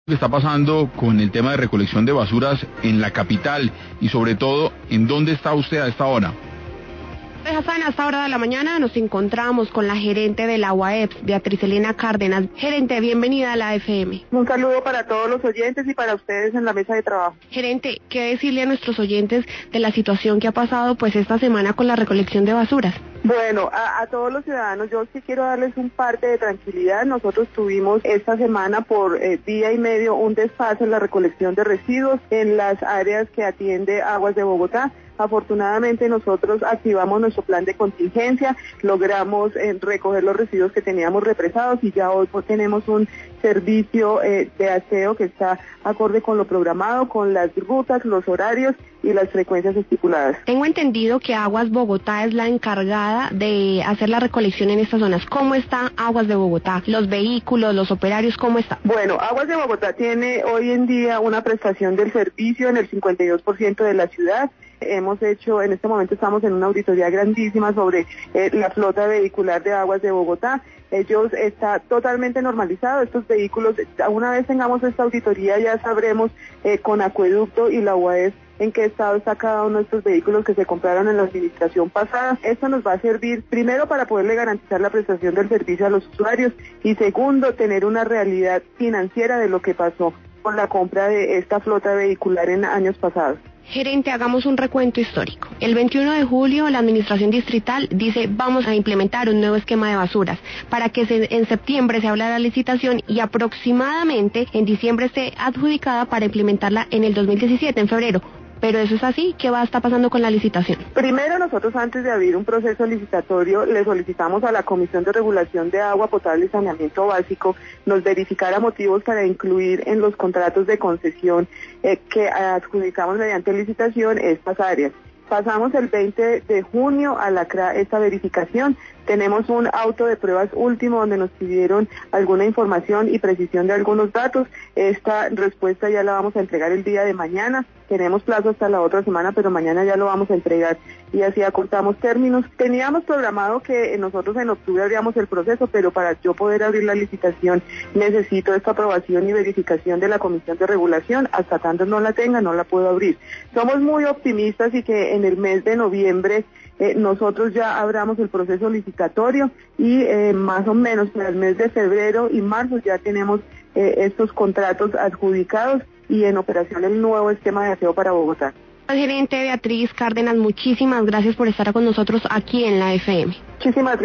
¿Qué está pasando con el tema de recolección de basuras en la capital y sobre todo en dónde está usted a esta hora? Hassan, a esta hora de la mañana nos encontramos con la gerente de la UAEPS, Beatriz Elena Cárdenas. Gerente, bienvenida a la FM. Un saludo para todos los oyentes y para ustedes en la mesa de trabajo. Gerente, ¿qué decirle a nuestros oyentes de la situación que ha pasado pues esta semana con la recolección de basuras? Bueno, a todos los ciudadanos yo sí quiero darles un parte de tranquilidad. Nosotros tuvimos esta semana por día y medio un desfase en la recolección de residuos en las áreas que atiende Aguas de Bogotá. Afortunadamente nosotros activamos nuestro plan de contingencia, logramos recoger los residuos que teníamos represados y ya hoy tenemos un servicio de aseo que está acorde con lo programado, con las rutas, los horarios y las frecuencias estipuladas. Tengo entendido que Aguas Bogotá es la encargada de hacer la recolección en estas zonas. ¿Cómo está Aguas de Bogotá? ¿Los vehículos, los operarios, cómo está? Bueno, Aguas de Bogotá tiene hoy en día una prestación del servicio en el 52% de la ciudad. En este momento estamos en una auditoría grandísima sobre la flota vehicular de Aguas de Bogotá. Está totalmente normalizado. Estos vehículos, una vez tengamos esta auditoría ya sabremos con Acueducto y la UAEPS en qué estado está cada uno de estos vehículos que se compraron en la administración pasada. Esto nos va a servir primero para poderle garantizar la prestación del servicio a los usuarios y segundo, tener una realidad financiera de lo que pasó con la compra de esta flota vehicular en años pasados. Gerente, hagamos un recuento histórico. El 21 de julio la administración distrital dice vamos a implementar un nuevo esquema de basuras para que en septiembre se habla de la licitación y aproximadamente en diciembre esté adjudicada para implementarla en el 2017, en febrero. Pero eso es así, ¿qué va a estar pasando con la licitación? Primero nosotros antes de abrir un proceso licitatorio le solicitamos a la Comisión de Regulación de Agua Potable y Saneamiento Básico nos verificara motivos para incluir en los contratos de concesión que adjudicamos mediante licitación estas áreas. Pasamos el 20 de junio a esta verificación. Tenemos un auto de pruebas último donde nos pidieron alguna información y precisión de algunos datos. Esta respuesta ya la vamos a entregar el día de mañana. Tenemos plazo hasta la otra semana, pero mañana ya lo vamos a entregar y así acortamos términos. Teníamos programado que nosotros en octubre abríamos el proceso, pero para yo poder abrir la licitación necesito esta aprobación y verificación de la Comisión de Regulación. Hasta tanto no la tenga, no la puedo abrir. Somos muy optimistas y que en el mes de noviembre nosotros ya abramos el proceso licitatorio y más o menos para el mes de febrero y marzo ya tenemos estos contratos adjudicados y en operación el nuevo esquema de aseo para Bogotá. Gerente Beatriz Cárdenas, muchísimas gracias por estar con nosotros aquí en la FM. Muchísimas gracias.